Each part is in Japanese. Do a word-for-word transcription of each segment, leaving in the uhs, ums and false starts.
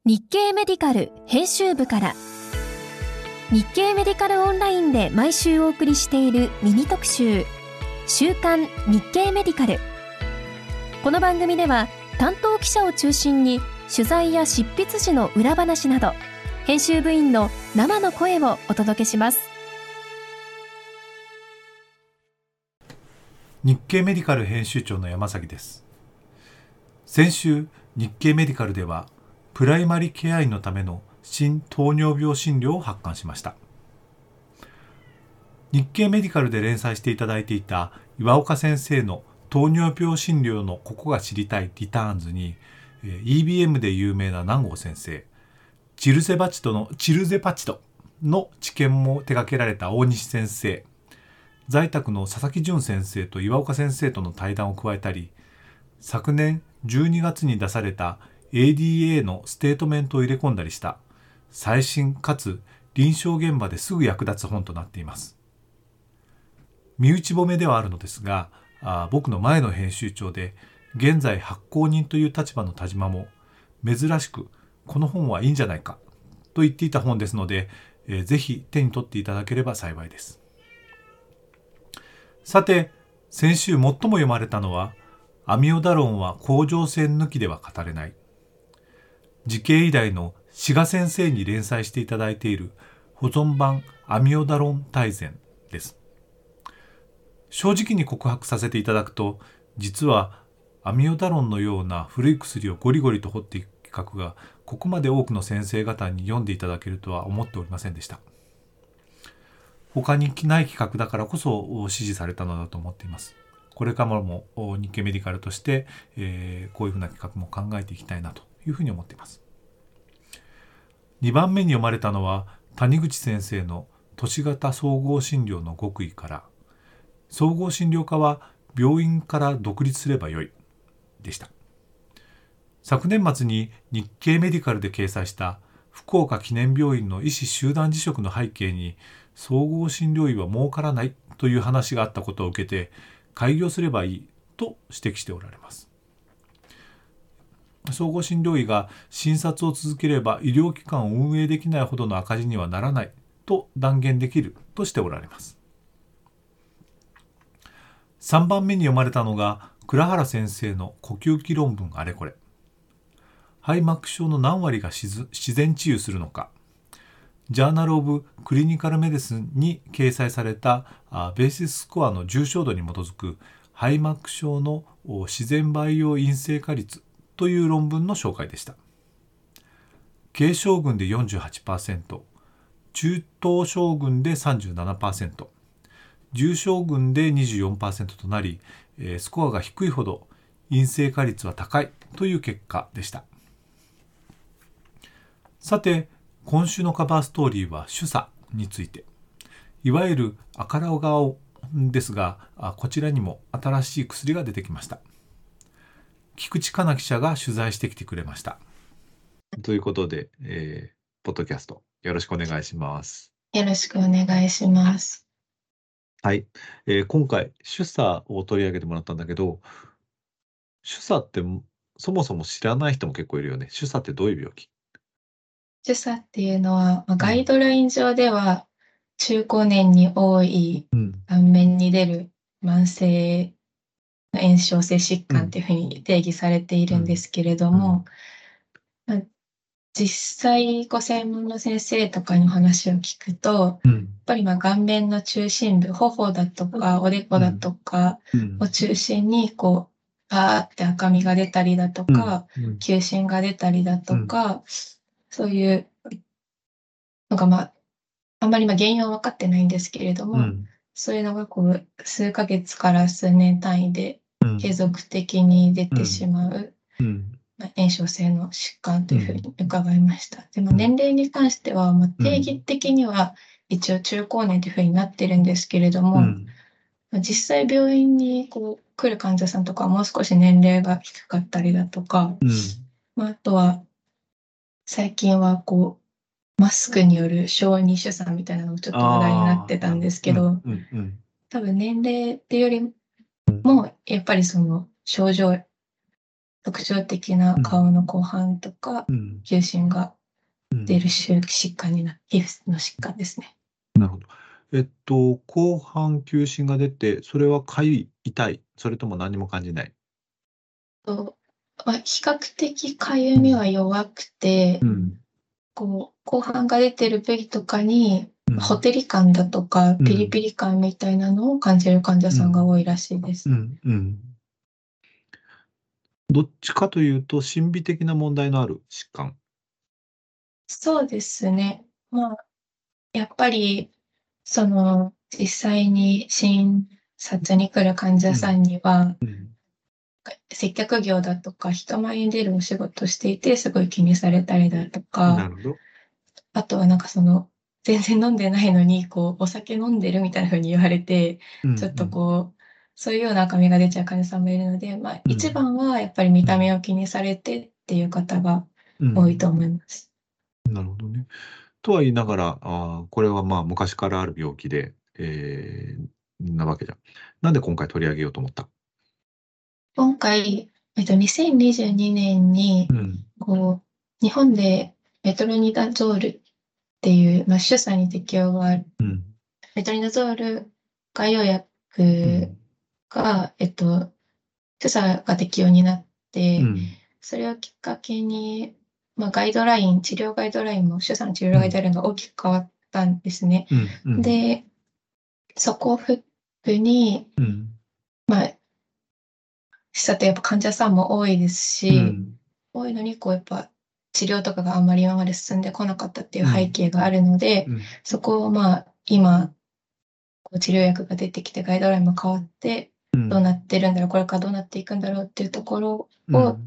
日経メディカル編集部から日経メディカルオンラインで毎週お送りしているミニ特集週刊日経メディカル。この番組では担当記者を中心に取材や執筆時の裏話など編集部員の生の声をお届けします。 日経メディカル編集長の山崎です。先週日経メディカルではプライマリケア医のための新糖尿病診療を発刊しました。日経メディカルで連載していただいていた岩岡先生の糖尿病診療のここが知りたいリターンズに イービーエム で有名な南郷先生、チルゼバチドのチルゼパチドの治験も手掛けられた大西先生、在宅の佐々木淳先生と岩岡先生との対談を加えたり、昨年じゅうにがつに出された エーディーエー のステートメントを入れ込んだりした最新かつ臨床現場ですぐ役立つ本となっています。身内褒めではあるのですが、あ僕の前の編集長で現在発行人という立場の田島も珍しくこの本はいいんじゃないかと言っていた本ですので、えー、ぜひ手に取っていただければ幸いです。さて、先週最も読まれたのはアミオダロンは甲状腺抜きでは語れない。慈恵医大の志賀先生に連載していただいている保存版アミオダロン大全です。正直に告白させていただくと、実はアミオダロンのような古い薬をゴリゴリと掘っていく企画がここまで多くの先生方に読んでいただけるとは思っておりませんでした。他にない企画だからこそ支持されたのだと思っています。これからも日経メディカルとして、えー、こういうふうな企画も考えていきたいなというふうに思っています。にばんめに読まれたのは谷口先生の都市型総合診療の極意から、総合診療科は病院から独立すればよいでした。昨年末に日経メディカルで掲載した福岡記念病院の医師集団辞職の背景に総合診療医は儲からないという話があったことを受けて、開業すればいいと指摘しておられます。総合診療医が診察を続ければ医療機関を運営できないほどの赤字にはならないと断言できるとしておられます。さんばんめに読まれたのが倉原先生の呼吸器論文あれこれ。肺膜症の何割が自然治癒するのか。ジャーナル・オブ・クリニカル・メディスンに掲載されたベーシススコアの重症度に基づく肺膜症の自然培養陰性化率という論文の紹介でした。軽症群で よんじゅうはちパーセント、中等症群で さんじゅうななパーセント、重症群で にじゅうよんパーセント となり、スコアが低いほど陰性化率は高いという結果でした。さて、今週のカバーストーリーは主査について、いわゆる赤顔ですが、こちらにも新しい薬が出てきました。菊池香奈記者が取材してきてくれました。ということで、えー、ポッドキャストよろしくお願いします。 よろしくお願いします。 はい、えー、今回主査を取り上げてもらったんだけど、主査ってそもそも知らない人も結構いるよね。主査ってどういう病気？ 主査っていうのは、まあ、ガイドライン上では中高年に多い顔面に出る慢性炎症性疾患っていうふうに定義されているんですけれども、うんうんまあ、実際ご専門の先生とかに話を聞くと、うん、やっぱりまあ顔面の中心部、頬だとかおでこだとかを中心にこうパーって赤みが出たりだとか、球疹が出たりだとか、うんそういうのが、まあ、あんまりまあ原因は分かってないんですけれども、うん、そういうのがこう数ヶ月から数年単位で継続的に出てしまう、うんうんまあ、炎症性の疾患というふうに伺いました。でも年齢に関しては、まあ、定義的には一応中高年というふうになってるんですけれども、うんまあ、実際病院にこう来る患者さんとかはもう少し年齢が低かったりだとか、うんまあ、あとは最近はこうマスクによる小児出産みたいなのもちょっと話題になってたんですけど、うんうんうん、多分年齢っていうよりもやっぱりその症状が特徴的な顔の紅斑とか、 うん。 球疹がうん出る周期疾患になる、皮膚の疾患ですね。 なるほど。えっと、後半球疹が出て、それはかゆい、痛い、それとも何も感じない？ とまあ、比較的かゆみは弱くて、 うん。 こう、後半が出てる部位とかに、 うんほてり感だとか、 うんピリピリ感みたいなのを感じる患者さんが多いらしいです。 うん。うん。どっちかというと、心理的な問題のある疾患。 そうですね。まあ、やっぱり、その、実際に診察に来る患者さんには、 うん。 接客業だとか、人前に出るお仕事していて、すごい気にされたりだとか、 なるほど。 あとはなんかその、全然飲んでないのに、こう、お酒飲んでるみたいな風に言われて、 うんちょっとこう、そういうような赤みが出ちゃう患者さんもいるので、まあ、 うん一番はやっぱり見た目を気にされてっていう方がうん多いと思います。 なるほどね。とは言いながら、あーこれはまあ昔からある病気で、えーなわけじゃん。なんで今回取り上げようと思った？ 今回、えっと、にせんにじゅうにねんに、 ん。 こう、日本でメトロニダゾールっていう、まあ、主査に適用がある、 うん。 メトロニダゾール外用う薬ん。 が、えっと、主査が適用になっうて、 ん。 それをきっかけに、まあ、ガイドライン、治療ガイドラインも、主査の治療うん。 ガイドラインが大きく変わったんですね。 うん。うん。 で、そこをフックに、 うん。 まあ、主査ってやっぱ患者さんも多いですうし、 ん。 多いのに、こうやっぱ治療とかがあんまり今まで進んでこなかったっていううん。 背景があるので、 うん。 そこをまあ、今、こう治療薬が出てきてガイドラインも変わって、どうなってるんだろう、これからどうなっていくんだろうっていうところを、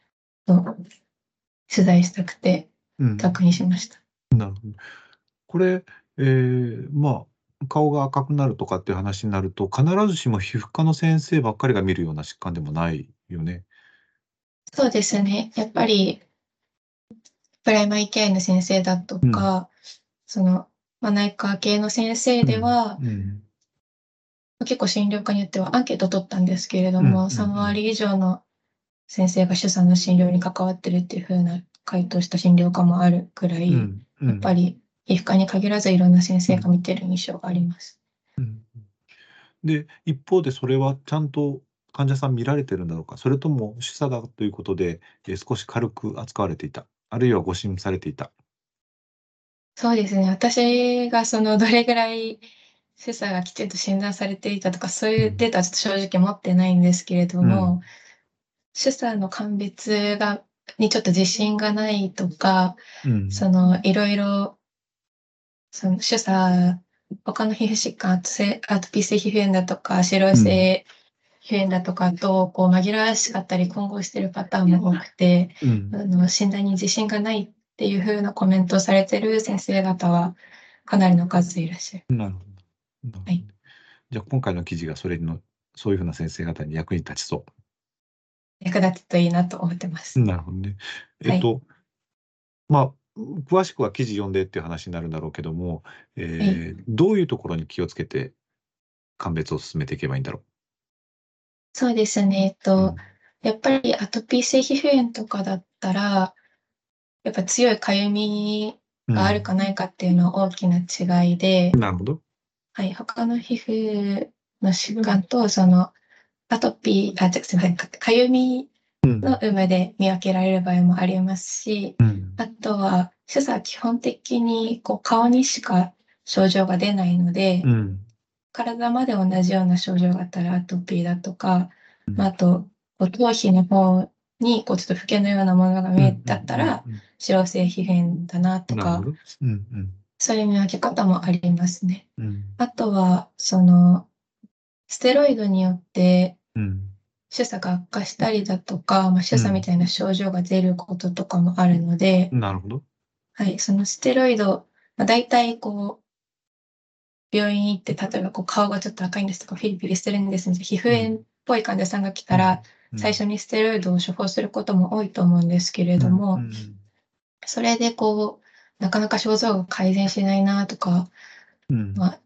取材したくて、 うん。 確認しました。 なるほど。これ、えーまあ、顔が赤くなるとかっていう話になると、必ずしも皮膚科の先生ばっかりが見るような疾患でもないよね。 そうですね。やっぱり、プライマリケアの先生だとうん。 か、その、まあ、内科系の先生では、 うん。 結構診療科によってはアンケート取ったんですけれどうん。 も、 うん。 さん割以上の先生が主査の診療に関わってるっていう風な回答した診療科もあるくらい、 うん。 やっぱり皮膚科に限らずいろんな先生が見てる印象があります。 うん。で、一方でそれはちゃんと患者さん見られてるんだろうか、それとも主査だということで、えー少し軽く扱われていた、あるいは誤診されていた。 そうですね。私がそのどれぐらい主査がきちんと診断されていたとか、そういうデータはちょっと正直持ってないんですけれどうん。 も、主査の鑑別がにちょっと自信がないとか、 うん。 そのいろいろ、その主査、他の皮膚疾患、アトセアトピー性皮膚炎だとか、脂漏性皮膚炎だとかとこう紛らわしかったり混合してるパターンも多くて、 うん。 あの診断に自信がないっていう風なコメントをされてる先生方はかなりの数いらっしゃる。 なるほど。なるほどはい。 ね。じゃあ今回の記事がそれの、そういうふうな先生方に役に立ちそ役立つといいなと思ってまう。 す。 なるほどね。えはい。 っと、まあ、詳しくは記事読んでっていう話になるんだろうけども、 はい。 えーどういうところに気をつけて鑑別を進めていけばいいんだろそうですね。えっう。うと、 ん。 やっぱりアトピー性皮膚炎とかだったら、やっぱ強いかゆみがあるかないかっていうのは大きな違いで、 なるほど。 はい、他の皮膚の疾患と、その、アトピー、あ、じゃ、すみません、かかゆみの有無で見分けられる場合もありますし、 うん。 あとは、主査は基本的にこう顔にしか症状が出ないので、 うん。 体まで同じような症状があったらアトピーだとか、 うんまあ、あと、こう頭皮の方にこうちょっとフケのようなものが見えたったら、 うん。 脂漏性皮膚炎だなとか、 なるほど。うん。 そういう見分け方もありますね。 うん。 あとは、その、ステロイドによってうん。 主査が悪化したりだとか、まあ、主査みうん。 たいな症状が出ることとかもあるので、 なるほど。 はい、そのステロイド、まあ、大体こう、病院行って、例えばこう顔がちょっと赤いんですとか、ピリピリしてるんですみたいな、皮膚炎っぽい患者さんが来たら、最初にステロイドを処方することも多いと思うんですけれども、それでこう、なかなか症状が改善しないなとか、 うん。 まあ、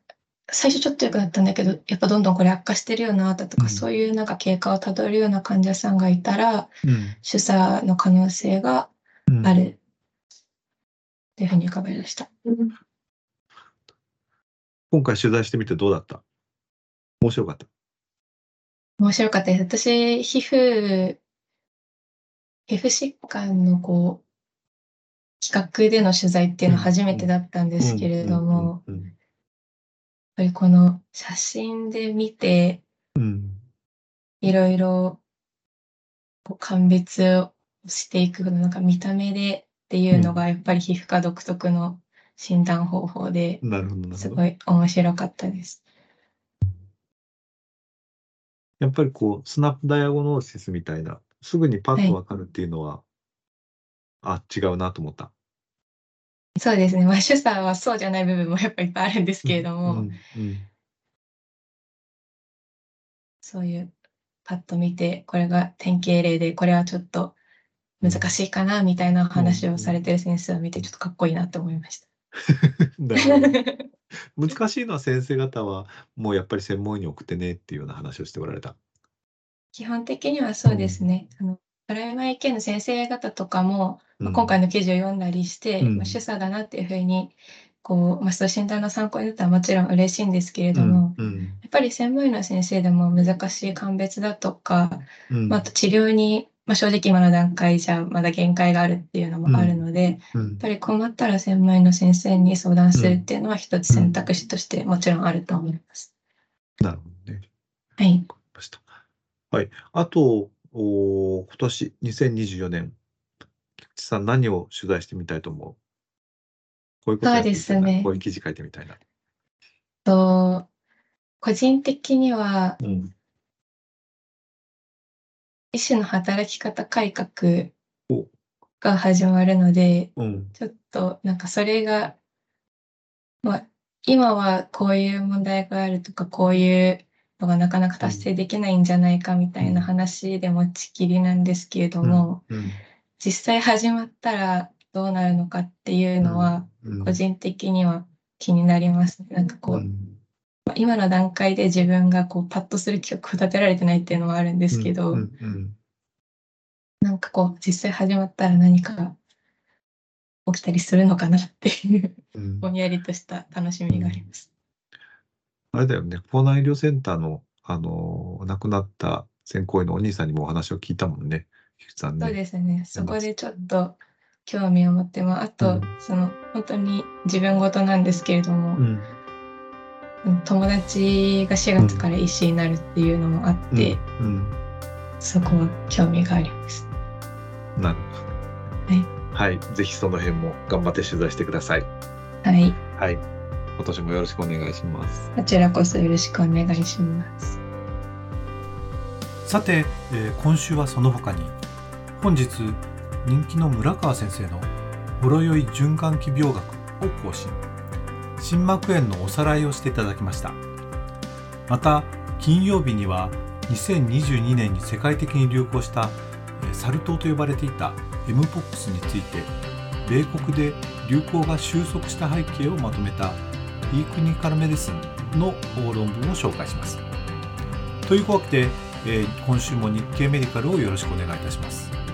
最初ちょっと良くなったんだけど、やっぱどんどんこれ悪化してるよなとか、うん、そういうなんか経過をたどるような患者さんがいたら、うん、主査の可能性があるっていうふうに伺いました。うん、 今回取材してみてどうだった？面白かった？ 面白かったです。私、皮膚、皮膚疾患のこう、企画での取材っていうのは初めてだったんですけれども、やっぱりこの写真で見て、いろいろこう鑑別をしていくの、なんか見た目でっていうのがやっぱり皮膚科独特の診断方法で、すごい面白かったです。 やっぱりこうスナップダイアゴノーシスみたいな、すぐにパッとわかるっていうのは、はい、あ、違うなと思った。 そうですね。まあ主査はそうじゃない部分もやっぱりいっぱいあるんですけれども、うんうんうん、そういうパッと見て、これが典型例で、これはちょっと難しいかなみたいな話をされてる先生を見て、ちょっとかっこいいなと思いました。 難しいのは先生方はもうやっぱり専門医に送ってねっていうような話をしておられた。 基本的にはそうですね。うん、あのプライマリ系の先生方とかも、うんまあ、今回の記事を読んだりして、うんまあ、主査だなっていうふうにこう、まあ、そう診断の参考になったらもちろん嬉しいんですけれども、うんうん、やっぱり専門医の先生でも難しい鑑別だとか、うんまあ、あと治療にまあ、正直今の段階じゃまだ限界があるっていうのもあるので、うんうん、やっぱり困ったら専門医の先生に相談するっていうのは一つ選択肢としてもちろんあると思います。 なるほどね。 はい。 はい。あと、お今年にせんにじゅうよねん、菊池さん何を取材してみたいと思う？こういうことやってみたいな、そうですね、こういう記事書いてみたいな。 と個人的には、うん医師の働き方改革が始まるので、うん、ちょっとなんかそれが、まあ、今はこういう問題があるとか、こういうのがなかなか達成できないんじゃないかみたいな話で持ちきりなんですけれども、うんうん、実際始まったらどうなるのかっていうのは、個人的には気になりますね。なんかこう、うん今の段階で自分がこうパッとする企画を立てられてないっていうのはあるんですけど、うんうんうん、なんかこう実際始まったら何か起きたりするのかなっていうぼんやりとした楽しみがあります。 あれだよね、校内医療センターのあの亡くなった専攻医のお兄さんにもお話を聞いたもんね、菊池さんね。 そうですね。そこでちょっと興味を持っても、あと、うん、その本当に自分事なんですけれども。うん友達がしがつから医師になるっていうのもあって、うんうん、そこは興味があります。 なるほど。はい。はい。ぜひその辺も頑張って取材してください。 はい。 はい。今年もよろしくお願いします。 こちらこそよろしくお願いします。 さて、えー、今週はその他に、本日人気の村川先生のほろ酔い循環器病学を更新。心膜炎のおさらいをしていただきました。また金曜日にはにせんにじゅうにねんに世界的に流行したサル痘と呼ばれていた エムポックス について米国で流行が収束した背景をまとめた e クリニカルメディスンの論文を紹介します。というわけで、えー、今週も日経メディカルをよろしくお願いいたします。